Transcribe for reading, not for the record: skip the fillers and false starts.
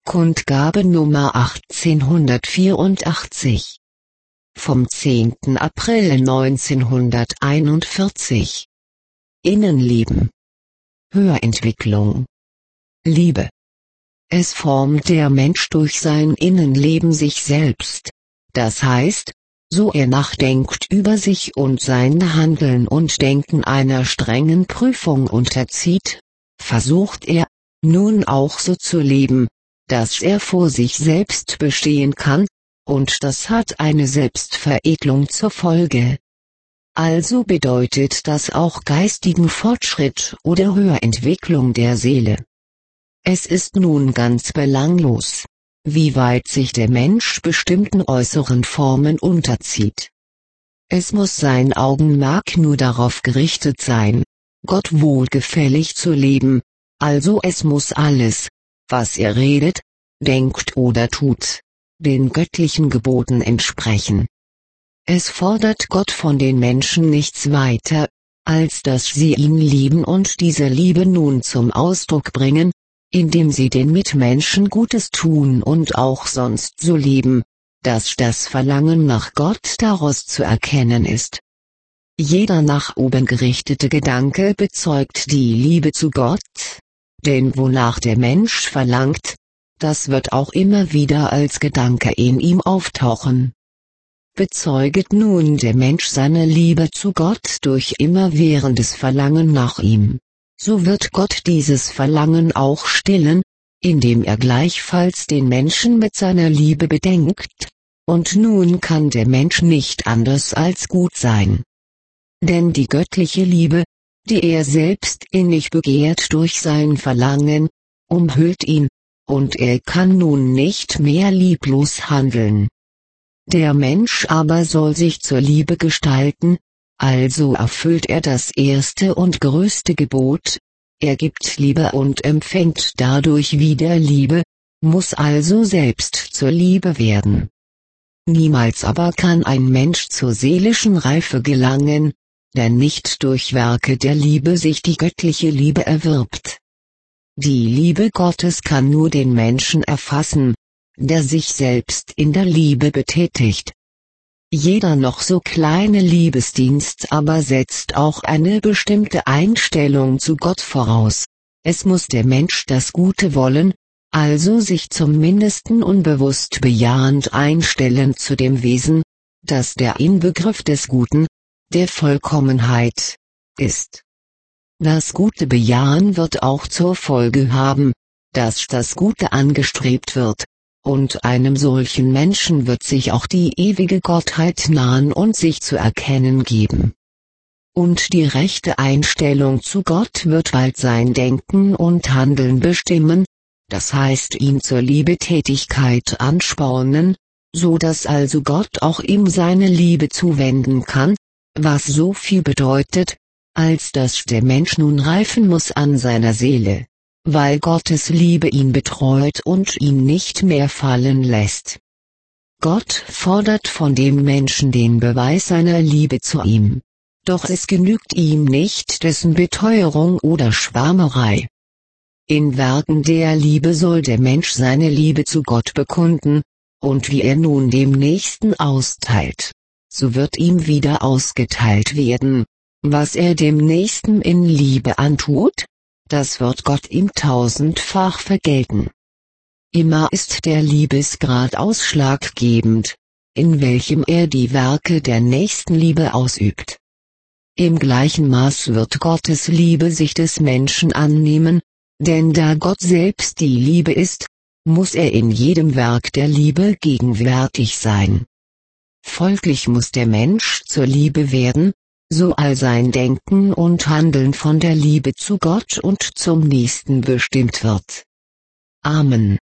Kundgabe Nummer 1884. Vom 10. April 1941. Innenleben. Höherentwicklung. Liebe. Es formt der Mensch durch sein Innenleben sich selbst. Das heißt, so er nachdenkt über sich und sein Handeln und Denken einer strengen Prüfung unterzieht, versucht er, nun auch so zu leben, dass er vor sich selbst bestehen kann, und das hat eine Selbstveredelung zur Folge. Also bedeutet das auch geistigen Fortschritt oder Höherentwicklung der Seele. Es ist nun ganz belanglos, wie weit sich der Mensch bestimmten äußeren Formen unterzieht. Es muss sein Augenmerk nur darauf gerichtet sein, Gott wohlgefällig zu leben, also es muss alles, was er redet, denkt oder tut, den göttlichen Geboten entsprechen. Es fordert Gott von den Menschen nichts weiter, als dass sie ihn lieben und diese Liebe nun zum Ausdruck bringen, indem sie den Mitmenschen Gutes tun und auch sonst so leben, dass das Verlangen nach Gott daraus zu erkennen ist. Jeder nach oben gerichtete Gedanke bezeugt die Liebe zu Gott, denn wonach der Mensch verlangt, das wird auch immer wieder als Gedanke in ihm auftauchen. Bezeuget nun der Mensch seine Liebe zu Gott durch immerwährendes Verlangen nach ihm, so wird Gott dieses Verlangen auch stillen, indem er gleichfalls den Menschen mit seiner Liebe bedenkt, und nun kann der Mensch nicht anders als gut sein. Denn die göttliche Liebe, die er selbst innig begehrt durch sein Verlangen, umhüllt ihn, und er kann nun nicht mehr lieblos handeln. Der Mensch aber soll sich zur Liebe gestalten, also erfüllt er das erste und größte Gebot, er gibt Liebe und empfängt dadurch wieder Liebe, muss also selbst zur Liebe werden. Niemals aber kann ein Mensch zur seelischen Reife gelangen, der nicht durch Werke der Liebe sich die göttliche Liebe erwirbt. Die Liebe Gottes kann nur den Menschen erfassen, der sich selbst in der Liebe betätigt. Jeder noch so kleine Liebesdienst aber setzt auch eine bestimmte Einstellung zu Gott voraus. Es muss der Mensch das Gute wollen, also sich zum Mindesten unbewusst bejahend einstellen zu dem Wesen, das der Inbegriff des Guten, der Vollkommenheit, ist. Das Gute bejahen wird auch zur Folge haben, dass das Gute angestrebt wird, und einem solchen Menschen wird sich auch die ewige Gottheit nahen und sich zu erkennen geben. Und die rechte Einstellung zu Gott wird bald sein Denken und Handeln bestimmen, das heißt ihn zur Liebetätigkeit anspornen, so dass also Gott auch ihm seine Liebe zuwenden kann, was so viel bedeutet, als dass der Mensch nun reifen muss an seiner Seele, weil Gottes Liebe ihn betreut und ihn nicht mehr fallen lässt. Gott fordert von dem Menschen den Beweis seiner Liebe zu ihm, doch es genügt ihm nicht dessen Beteuerung oder Schwärmerei. In Werken der Liebe soll der Mensch seine Liebe zu Gott bekunden, und wie er nun dem Nächsten austeilt, so wird ihm wieder ausgeteilt werden, was er dem Nächsten in Liebe antut, das wird Gott ihm tausendfach vergelten. Immer ist der Liebesgrad ausschlaggebend, in welchem er die Werke der Nächstenliebe ausübt. Im gleichen Maß wird Gottes Liebe sich des Menschen annehmen, denn da Gott selbst die Liebe ist, muss er in jedem Werk der Liebe gegenwärtig sein. Folglich muss der Mensch zur Liebe werden, so all sein Denken und Handeln von der Liebe zu Gott und zum Nächsten bestimmt wird. Amen.